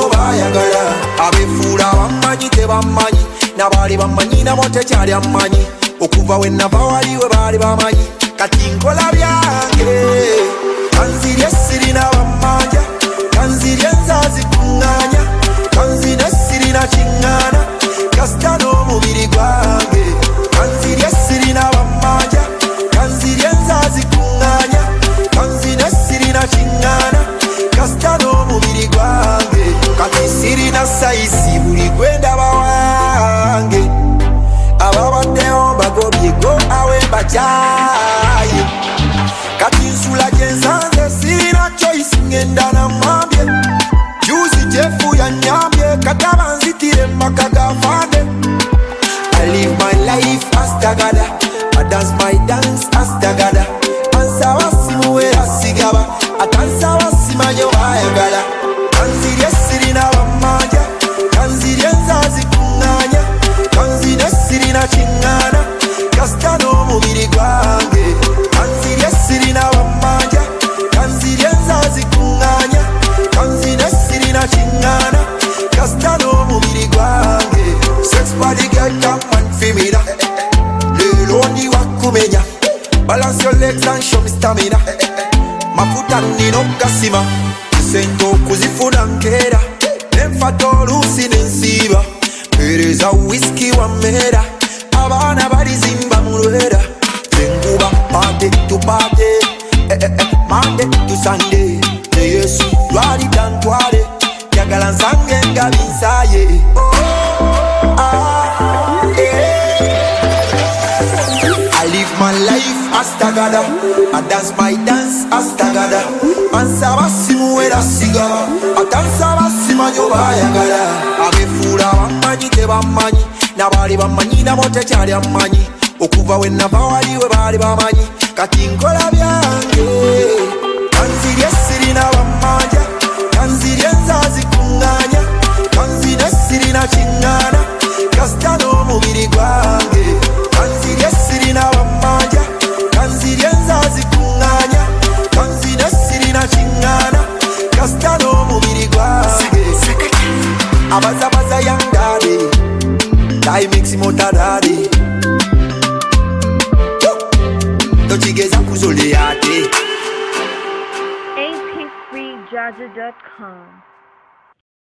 simanyo bayagala abefuula bamanyi tebamanyi nabaali bamanyi nabo tekyali amanyi okuva we nava waliwe baali bamanyi kati nkola byange kanzirye sirina bamanja kanzirye nzazikuŋŋaanya kanzine sirina kiŋŋaana kasita n'omubiri gwange kanzirye sirina bamanja kanzirye nzazikuŋŋaanya kanzine sirina kiŋŋaana kasita n'omubiri gwange kati sirina sayisi buli gwendaba wange ababaddeho mbagobye go awe mbakyaye kati nsula gyensanze sirina choice ngenda namwambye juzi jefu yanyambye kataba nzitire maka gafande I live my life astagada I dance my dance astagada ansaba simuwera sigaba atansaba simanyo bayagala kanzirye sirina bamanja kanzirye nzazikuŋŋaanya kanzine sirina kiŋŋaana kasita n'omubiri gwange kanzirye sirina bamanja kanzirye nzazikuŋŋaanya kanzine sirina kiŋŋaana kasita n'omubiri gwange sex body girl come and femina leero ndi wakumenya balance your legs and show me stamina mafuta nina okukasima sente okuzifuna nkeera nenfata oluusi nensiiba mpeereza whisky wammeera abaana balizimba mu lwera enkuba pate tupate mande tu sande ne yesu lwalida ntwale njagala nsange nga binsaye I live my life astagada I dance my dance astagada ansaba simuwera sigaba atansaba simanyo bayagala abefuula bamanyi tebamanyi nabaali bamanyi nabo tekyali amanyi okuva we nava waliwe baali bamanyi kati nkola byange kanzirye sirina bamanja kanzirye nzazikuŋŋaanya kanzine sirina kiŋŋaana kasita n'omubiri gwange kanzirye sirina bamanja kanzirye nzazikuŋŋaanya kanzine sirina kiŋŋaana kasita n'omubiri gwange abazabaza yangade taimiksi motadade tochigeza kuzole ate AP3Jaja.com